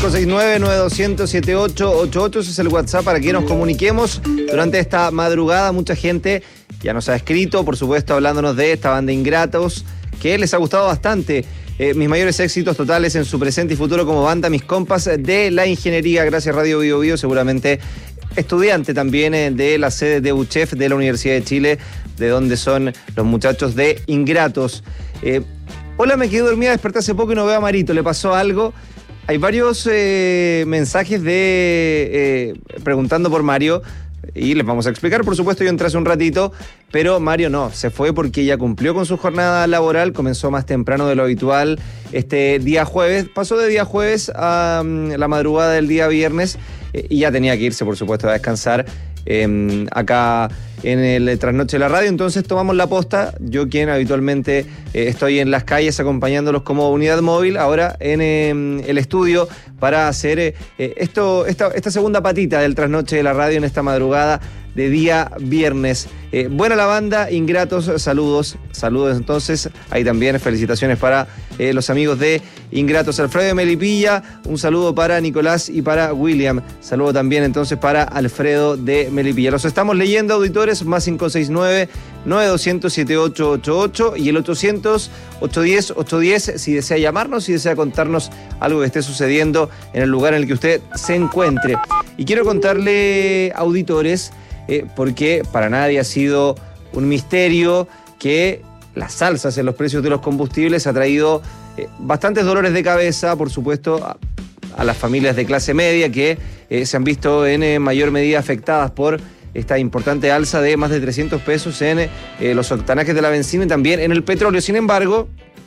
cinco seis nueve, nueve dos cero cero, siete ocho ocho ocho, ese es el WhatsApp para que nos comuniquemos durante esta madrugada. Mucha gente ya nos ha escrito, por supuesto, hablándonos de esta banda Ingratos, que les ha gustado bastante. Eh, mis mayores éxitos totales en su presente y futuro como banda, mis compas de la ingeniería. Gracias Radio Bio Bio, seguramente estudiante también eh, de la sede de U C H E F de la Universidad de Chile, de donde son los muchachos de Ingratos. Eh, hola, me quedé dormida, desperté hace poco y no veo a Marito, ¿le pasó algo? Hay varios eh, mensajes de eh, preguntando por Mario y les vamos a explicar. Por supuesto, yo entré hace un ratito, pero Mario no, se fue porque ya cumplió con su jornada laboral, comenzó más temprano de lo habitual este día jueves, pasó de día jueves a um, la madrugada del día viernes eh, y ya tenía que irse, por supuesto, a descansar eh, acá en el trasnoche de la radio. Entonces tomamos la posta, yo quien habitualmente eh, estoy en las calles acompañándolos como unidad móvil, ahora en eh, el estudio para hacer eh, esto, esta, esta segunda patita del trasnoche de la radio en esta madrugada de día viernes. Eh, buena la banda, Ingratos, saludos, saludos entonces, ahí también felicitaciones para eh, los amigos de Ingratos. Alfredo de Melipilla, un saludo para Nicolás y para William, saludo también entonces para Alfredo de Melipilla. Los estamos leyendo, auditores, más cinco seis nueve, nueve dos cero cero, siete ocho ocho ocho y el ochocientos, ochocientos diez, ochocientos diez si desea llamarnos, si desea contarnos algo que esté sucediendo en el lugar en el que usted se encuentre. Y quiero contarle, auditores, Eh, porque para nadie ha sido un misterio que las alzas en los precios de los combustibles ha traído eh, bastantes dolores de cabeza, por supuesto, a, a las familias de clase media que eh, se han visto en eh, mayor medida afectadas por esta importante alza de más de trescientos pesos en eh, los octanajes de la benzina y también en el petróleo. Sin embargo,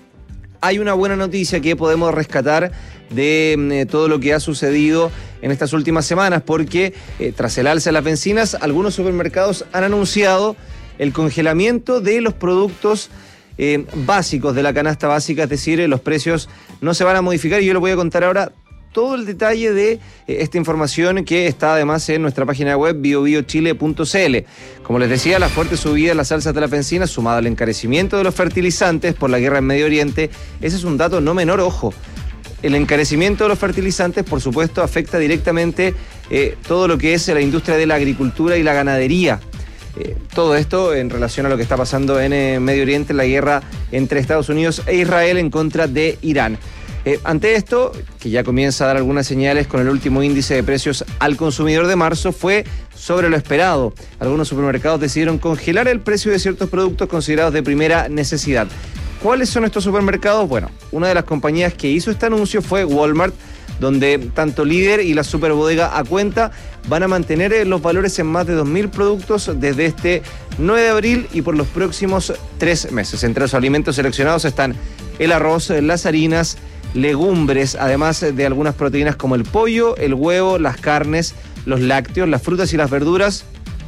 hay una buena noticia que podemos rescatar de eh, todo lo que ha sucedido en estas últimas semanas, porque eh, tras el alza de las bencinas, algunos supermercados han anunciado el congelamiento de los productos eh, básicos de la canasta básica, es decir, eh, los precios no se van a modificar y yo les voy a contar ahora todo el detalle de eh, esta información que está además en nuestra página web bio bio chile punto c l. Como les decía, la fuerte subida en las alzas de las bencinas sumada al encarecimiento de los fertilizantes por la guerra en Medio Oriente, ese es un dato no menor, ojo. El encarecimiento de los fertilizantes, por supuesto, afecta directamente eh, todo lo que es la industria de la agricultura y la ganadería. Eh, todo esto en relación a lo que está pasando en eh, Medio Oriente, la guerra entre Estados Unidos e Israel en contra de Irán. Eh, ante esto, que ya comienza a dar algunas señales con el último índice de precios al consumidor de marzo, fue sobre lo esperado. Algunos supermercados decidieron congelar el precio de ciertos productos considerados de primera necesidad. ¿Cuáles son estos supermercados? Bueno, una de las compañías que hizo este anuncio fue Walmart, donde tanto Líder y la Superbodega A Cuenta van a mantener los valores en más de dos mil productos desde este nueve de abril y por los próximos tres meses. Entre los alimentos seleccionados están el arroz, las harinas, legumbres, además de algunas proteínas como el pollo, el huevo, las carnes, los lácteos, las frutas y las verduras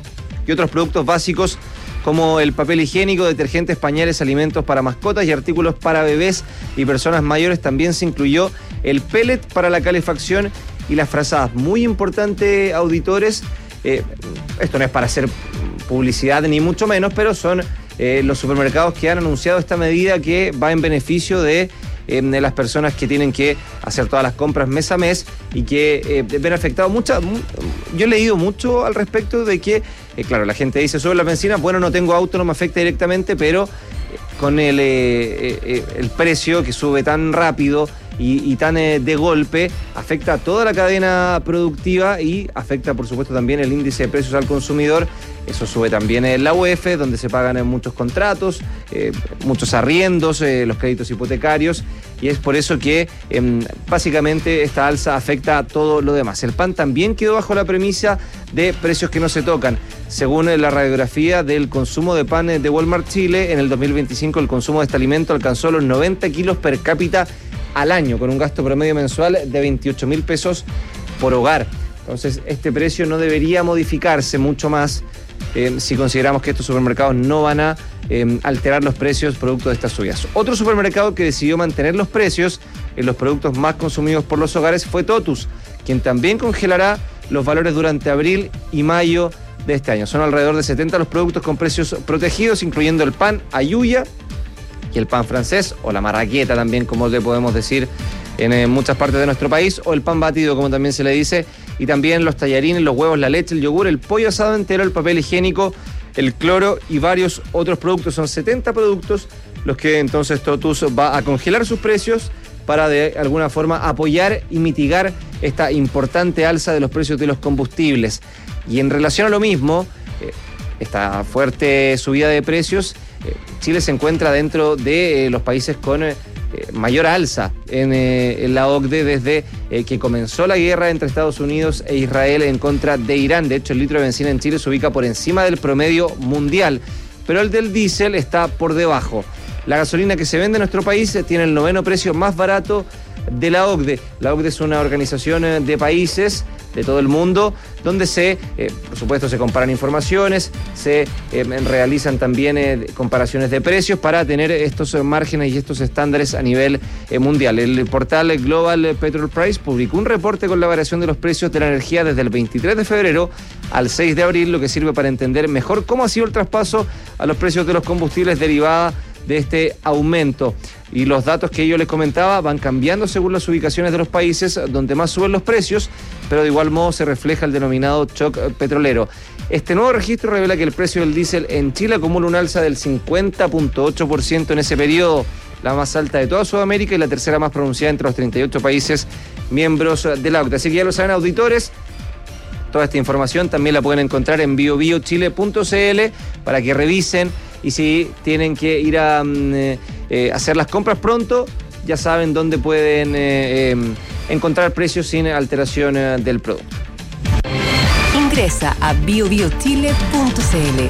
y otros productos básicos como el papel higiénico, detergentes, pañales, alimentos para mascotas y artículos para bebés y personas mayores. También se incluyó el pellet para la calefacción y las frazadas. Muy importante, auditores, eh, esto no es para hacer publicidad ni mucho menos, pero son eh, los supermercados que han anunciado esta medida que va en beneficio de Eh, de las personas que tienen que hacer todas las compras mes a mes y que eh, ven afectado muchas. Yo he leído mucho al respecto de que, eh, claro, la gente dice sobre la benzina, bueno, no tengo auto, no me afecta directamente, pero eh, con el, eh, eh, el precio que sube tan rápido y, y tan eh, de golpe, afecta a toda la cadena productiva y afecta, por supuesto, también el índice de precios al consumidor. Eso sube también en la U E F, donde se pagan en muchos contratos, eh, muchos arriendos, eh, los créditos hipotecarios, y es por eso que eh, básicamente esta alza afecta a todo lo demás. El pan también quedó bajo la premisa de precios que no se tocan. Según la radiografía del consumo de pan de Walmart Chile, en el dos mil veinticinco el consumo de este alimento alcanzó los noventa kilos per cápita al año, con un gasto promedio mensual de veintiocho mil pesos por hogar. Entonces, este precio no debería modificarse mucho más eh, si consideramos que estos supermercados no van a eh, alterar los precios producto de estas subidas. Otro supermercado que decidió mantener los precios en los productos más consumidos por los hogares fue Totus, quien también congelará los valores durante abril y mayo de este año. Son alrededor de setenta los productos con precios protegidos, incluyendo el pan Ayuya y el pan francés, o la marraqueta también, como le podemos decir en eh, muchas partes de nuestro país, o el pan batido, como también se le dice, y también los tallarines, los huevos, la leche, el yogur, el pollo asado entero, el papel higiénico, el cloro y varios otros productos. Son setenta productos los que entonces Totus va a congelar sus precios para de alguna forma apoyar y mitigar esta importante alza de los precios de los combustibles. Y en relación a lo mismo, eh, esta fuerte subida de precios, eh, Chile se encuentra dentro de eh, los países con eh, mayor alza en, eh, en la O C D E desde eh, que comenzó la guerra entre Estados Unidos e Israel en contra de Irán. De hecho, el litro de benzina en Chile se ubica por encima del promedio mundial, pero el del diésel está por debajo. La gasolina que se vende en nuestro país tiene el noveno precio más barato de la O C D E. La O C D E es una organización de países de todo el mundo donde se, eh, por supuesto, se comparan informaciones, se eh, realizan también eh, comparaciones de precios para tener estos márgenes y estos estándares a nivel eh, mundial. El portal Global Petrol Price publicó un reporte con la variación de los precios de la energía desde el veintitrés de febrero al seis de abril, lo que sirve para entender mejor cómo ha sido el traspaso a los precios de los combustibles derivada de este aumento. Y los datos que yo les comentaba van cambiando según las ubicaciones de los países donde más suben los precios, pero de igual modo se refleja el denominado shock petrolero. Este nuevo registro revela que el precio del diésel en Chile acumula un alza del cincuenta punto ocho por ciento en ese periodo, la más alta de toda Sudamérica y la tercera más pronunciada entre los treinta y ocho países miembros de la O C D E. Así que ya lo saben, auditores, toda esta información también la pueden encontrar en bio bio chile punto c l para que revisen. Y si tienen que ir a eh, eh, hacer las compras pronto, ya saben dónde pueden eh, eh, encontrar precios sin alteración eh, del producto. Ingresa a bio bio chile punto c l.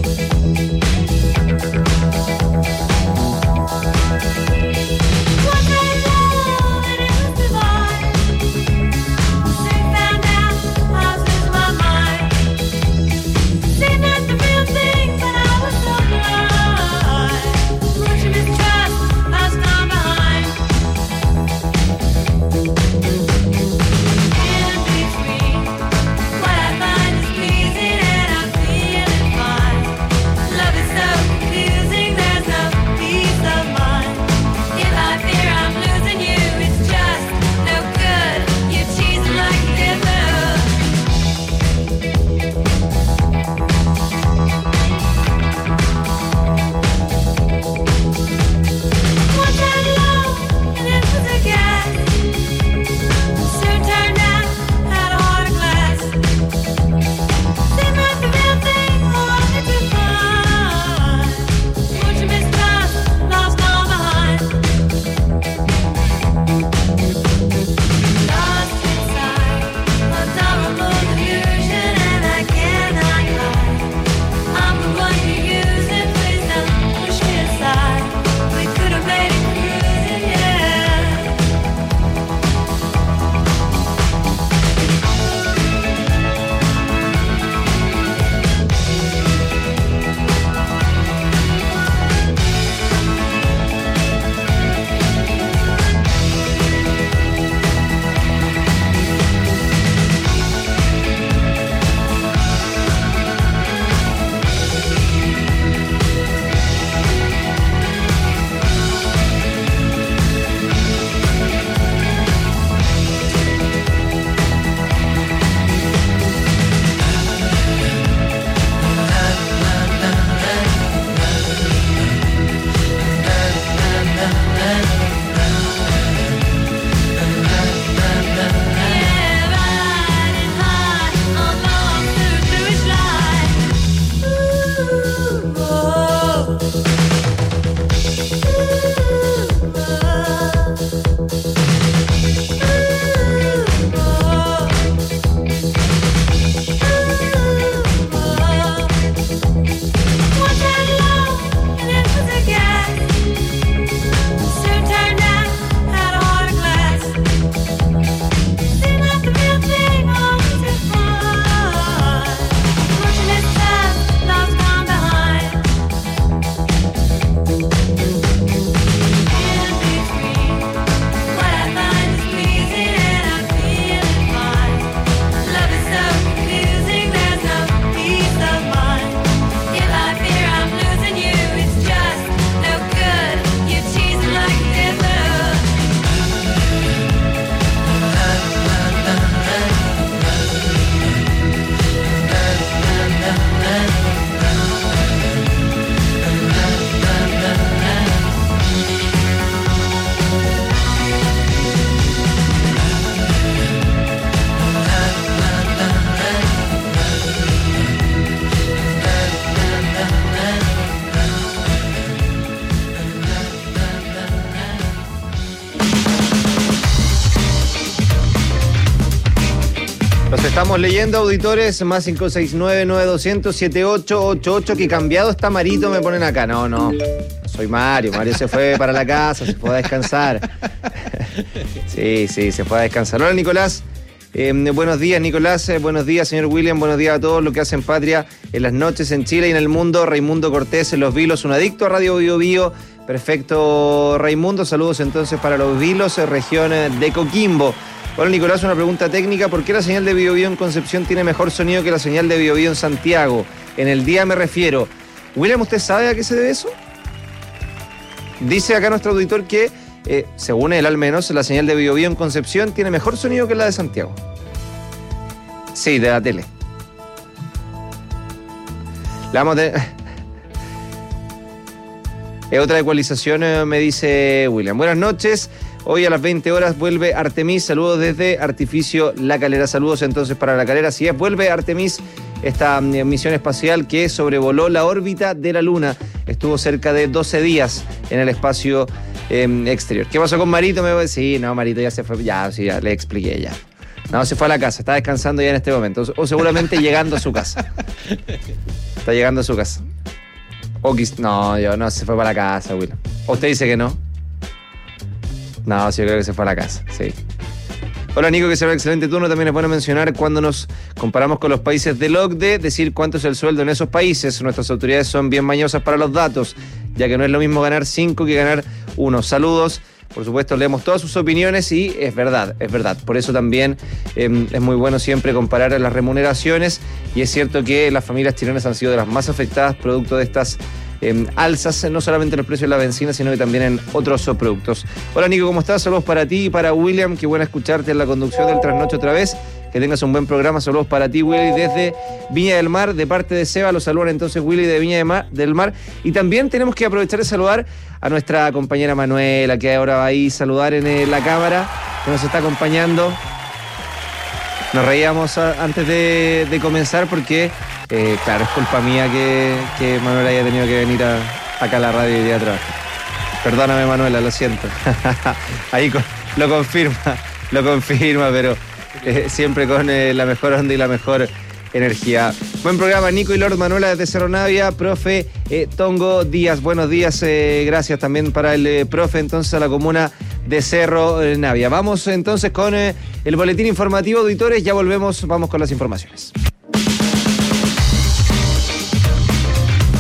What Estamos leyendo, auditores, más cinco seis nueve, nueve dos cero cero, siete ocho ocho ocho, que cambiado está Marito, me ponen acá. No, no, soy Mario. Mario se fue para la casa, se fue a descansar. Sí, sí, se fue a descansar. Hola, Nicolás. Eh, buenos días, Nicolás. Eh, buenos días, señor William. Buenos días a todos los que hacen patria en las noches en Chile y en el mundo. Raimundo Cortés en Los Vilos, un adicto a Radio Bio Bio. Perfecto, Raimundo. Saludos entonces para Los Vilos, región de Coquimbo. Hola, Nicolás, una pregunta técnica. ¿Por qué la señal de Bio Bio en Concepción tiene mejor sonido que la señal de Bio Bio en Santiago? En el día me refiero. William, ¿usted sabe a qué se debe eso? Dice acá nuestro auditor que, eh, según él al menos, la señal de Bio Bio en Concepción tiene mejor sonido que la de Santiago. Sí, de la tele. La vamos a... Es otra ecualización, eh, me dice William. Buenas noches. Hoy a las veinte horas vuelve Artemis. Saludos desde Artificio La Calera. Saludos entonces para La Calera. Así es, vuelve Artemis, esta misión espacial que sobrevoló la órbita de la Luna. Estuvo cerca de doce días en el espacio eh, exterior. ¿Qué pasó con Marito? Me voy a decir, sí, no, Marito ya se fue. Ya, sí, ya le expliqué ya. No, se fue a la casa. Está descansando ya en este momento. O seguramente llegando a su casa. Está llegando a su casa. O quis... No, yo no, se fue para la casa, Will. ¿O usted dice que no? No, sí, yo creo que se fue a la casa, sí. Hola, Nico, que será un excelente turno. También es bueno mencionar cuando nos comparamos con los países del O C D E, decir cuánto es el sueldo en esos países. Nuestras autoridades son bien mañosas para los datos, ya que no es lo mismo ganar cinco que ganar uno. Saludos. Por supuesto, leemos todas sus opiniones y es verdad, es verdad. Por eso también eh, es muy bueno siempre comparar las remuneraciones, y es cierto que las familias chilenas han sido de las más afectadas producto de estas eh, alzas, no solamente en el precio de la benzina, sino que también en otros productos. Hola, Nico, ¿cómo estás? Saludos para ti y para William. Qué bueno escucharte en la conducción del Trasnoche otra vez. Que tengas un buen programa. Saludos para ti, Willy, desde Viña del Mar, de parte de Seba. Los saludan entonces Willy de Viña de Mar, del Mar. Y también tenemos que aprovechar de saludar a nuestra compañera Manuela, que ahora va ahí a saludar en eh, la cámara, que nos está acompañando. Nos reíamos a, antes de, de comenzar porque, eh, claro, es culpa mía que, que Manuela haya tenido que venir a, acá a la radio y a trabajar. Perdóname, Manuela, lo siento. Ahí con, lo confirma, lo confirma, pero... Eh, siempre con eh, la mejor onda y la mejor energía. Buen programa, Nico y Lord. Manuela desde Cerro Navia, profe eh, Tongo Díaz. Buenos días, eh, gracias también para el eh, profe entonces a la comuna de Cerro eh, Navia. Vamos entonces con eh, el boletín informativo, auditores. Ya volvemos, vamos con las informaciones.